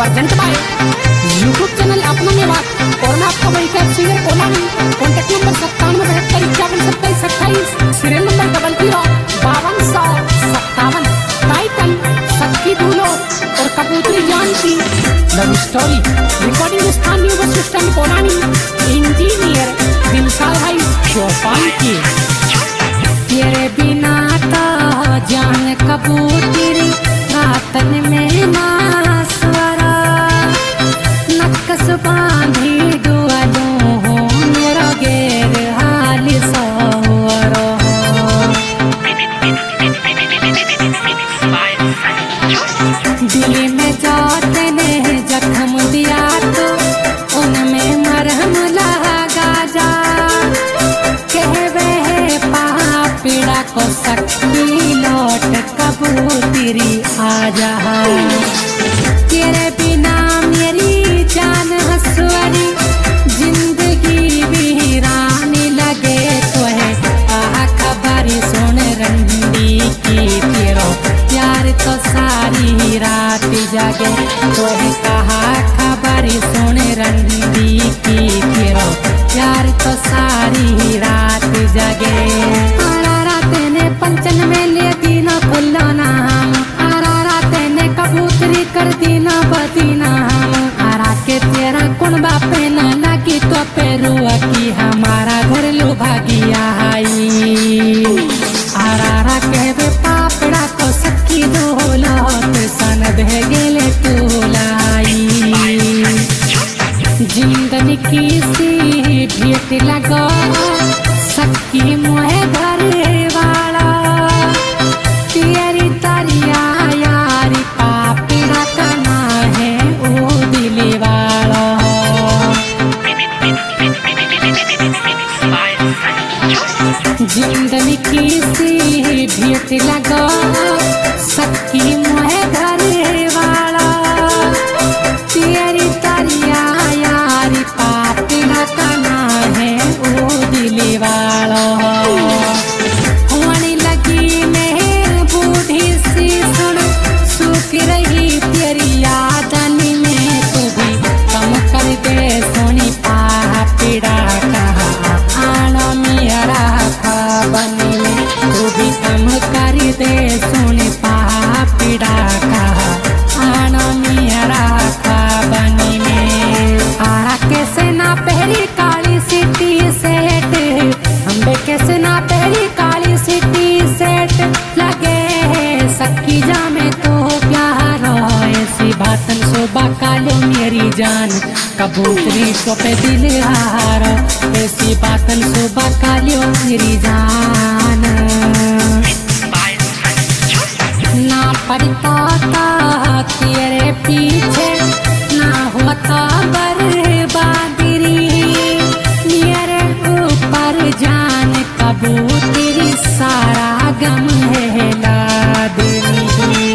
Present by YouTube channel Apna Mewat और मैं आपका वही कैब सिंगर कोला हूँ। Contact number 9772512727 serial number 005257 title Sakki Dulo और कबूतरी जानती लव स्टोरी रिकॉर्डिंग स्थान new bus stand Kolani engineer Dilsar भाई चौपाल की। तेरे बिना तो जान कबूतरी रातन में मासवरा नक्कस बांधी दुआलो हो मेरा गैर हाल सवरो दिल में जाते ने जख्म दिया तो उनमें मरहम लगा जा कहवे पीड़ा को सक्की लौट कबूतरी आ जा। तेरे बिना मेरी जान हंसवारी जिंदगी वीरान लगे तो है आह खबर सुन रंडी की तेरो प्यार तो सारी रात जागे तो है कहा खबर सुन रंडी की तेरो प्यार तो सारी रात जागे। पंचन में ले दीना खुल्ला नाम आरा तेने कबूतरी कर दीना बदीना आरा के तेरा कुण बापे न लगी तो पेरुआ की हमारा घर लो भागिया आई आरा कहवे पापड़ा को सखी दोला सन बह गेले तोलाई जिंदनी की सी भेट लगा सखी मोहे घर वाला तेरी तारिया यारी पापड़ा करना है ओ दिले वाला जिंदनी की सी भेट लगा सखी मोहे घर वाला तेरी तारिया यारी पापड़ा करना है ओ दिले वाला होने लगी मैं बूढ़ी सी सुन सूख रही तेरी यादनी में तू भी कम कर दे सोनी पापड़ा कहा आना मेरा खाबनी में तू भी कम कर दे सोनी पापड़ा कहा आना मेरा खाबनी में आरा कैसे ना पहली काली सिटी सेट अम्बे कैसे ना पहली काली सिटी सेट लगे सखी जा में तो प्यार ऐसी बातन शोभा कालो मेरी जान कबूतरी तो पे दिल हार ऐसी बातन शोभा कालो मेरी जान ना पड़ता था तेरे पीछे ना होता बर्बादी मेरे ऊपर जान कबूतरी सारा गम है लादनी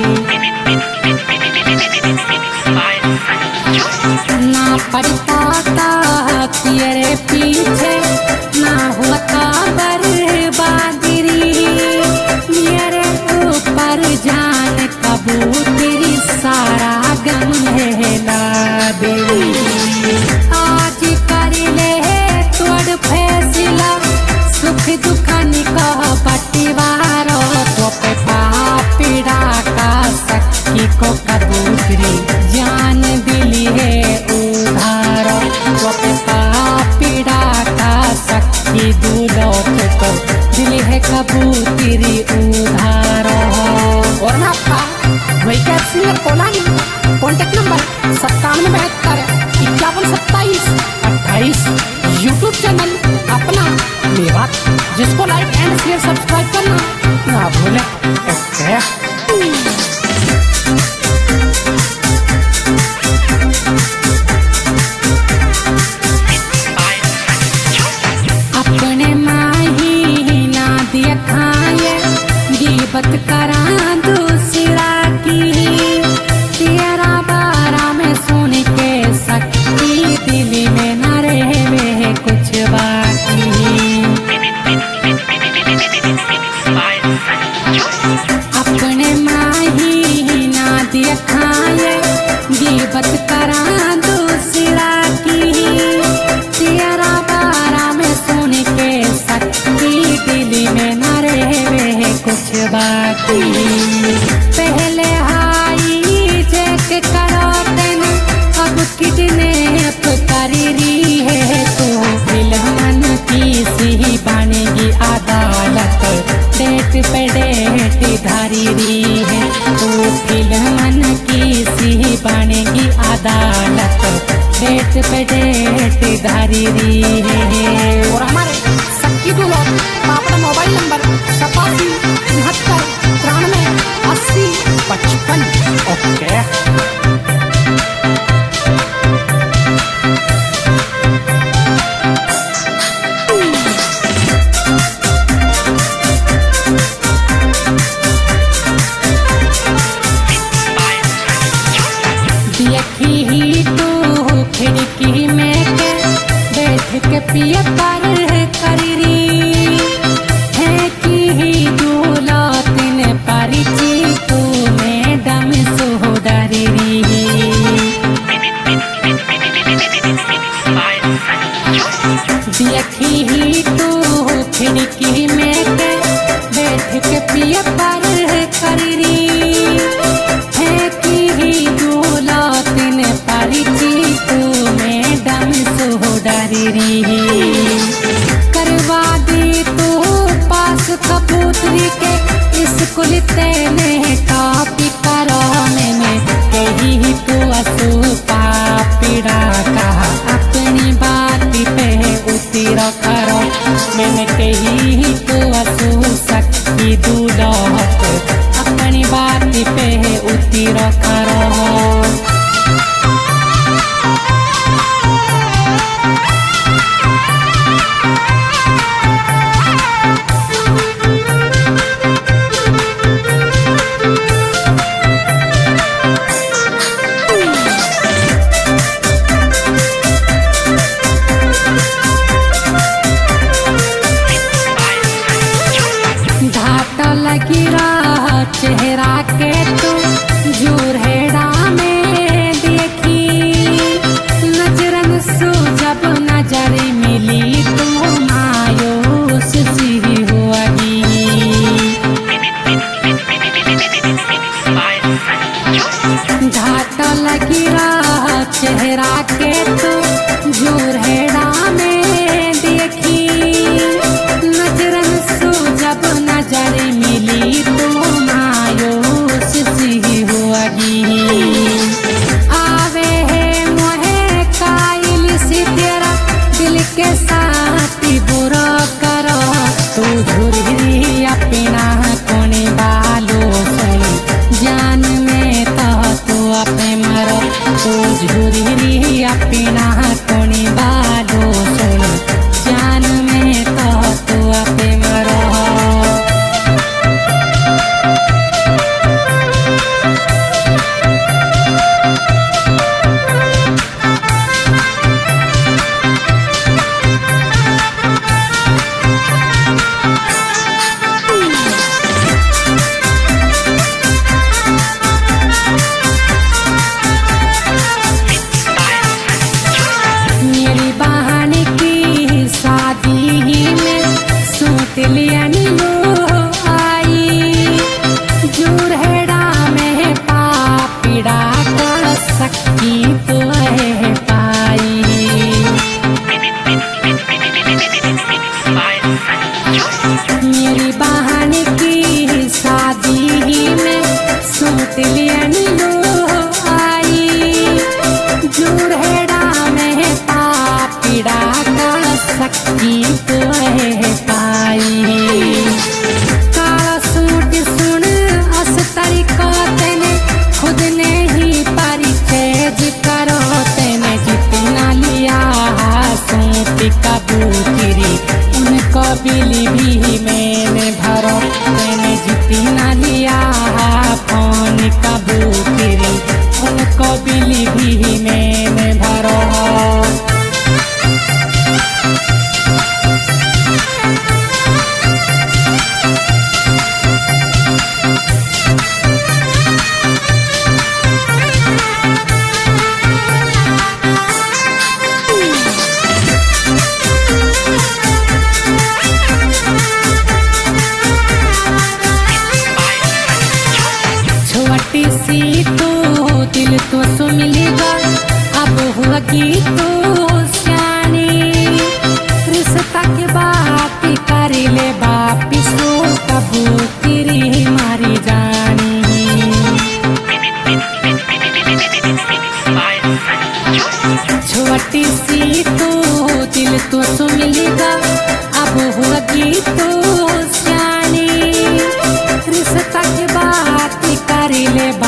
ना पड़ता था तेरे पीछे ना होता बर्बादी मेरे ऊपर जान कबूतरी सारा गम है लादनी आज कर ले तोड़ फैसला सुख दुखानी का पट्टीवारो तो पे पापड़ा का सखी को कबूतरी जान दिली है उधारो तो पे पापड़ा का सखी दूलो को दिल है कबूतरी उधारो। और ना आपका वही कैब singer Kolani contact number 9772512728 YouTube channel Apna Mewat जिसको लाइक एंड शेयर सब्सक्राइब करना ना भूलें। अपने माही ना दिया खाए गिबत करा दूसरा की तेरा बारा में सुन के सखी दिल में न रहे कुछ बाकी अपने माही ना दिया खाए गिबत बनेगी अदालत, डेट पे डेट धारी री है। और हमारे सबकी दूल्हा आपका मोबाइल नंबर 87 73 93 80 55। ओके देखी ही तू खिड़की में के बैठ के पिया पर करी है कि ही दूल्हा तीन परिची तू मैडम सोहदरी देखी ही तू खिड़की में के बैठ के पिया पर करी है कि ही दूल्हा तीन परिची तू मैडम सोहदरी करवा दी तू पास कबूतरी के स्कूल तेने टॉपी करो मैंने कही तू असू पापीड़ा कहा अपनी बात पे उतर करो मैंने कही तू असू सखी दूल्हत अपनी बात पे उतर करो। घाटा लगी रहा चेहरा के तू झूरहेड़ा में देखी नजरन सो जब नजर मिली तू मायूस सी हुई घाटा लगी रहा चेहरा के तू झूरहेड़ा में देखी नजरन सो जब नजर मिली तो मायूस सी हुई आवे है मोहे कायल सी तेरा दिल के साथ बुरा करो तू झुरही अपना कोने बालो सुनी जान में तो तू अपने मरो तू झुरही अपना कोने बालो सुनी जान में तो तू अपने मरो। मेरी बहन की शादी में सूट लिया नीलो आई जोरहेड़ा में पापीड़ा का सखी तो है पाई मेरी बहन की शादी में सूट लिया नीलो आई जोरहेड़ा में पापीड़ा का सखी तो है पाई काला सूट सुन अस तरीका तेने खुद ने ही परिचय करो तेने जितना लिया सूट कबूतरी उनको बिली भी मैंने भरो तेने जितना लिया फोन कबूतरी उनको बिली भी मैंने भरो। छोटी सी तो दिल तो सो मिलेगा छोटी सी तो दिल तो सुमिलेगा अब होगी तो सियानी रिश्ता की बात कर ले।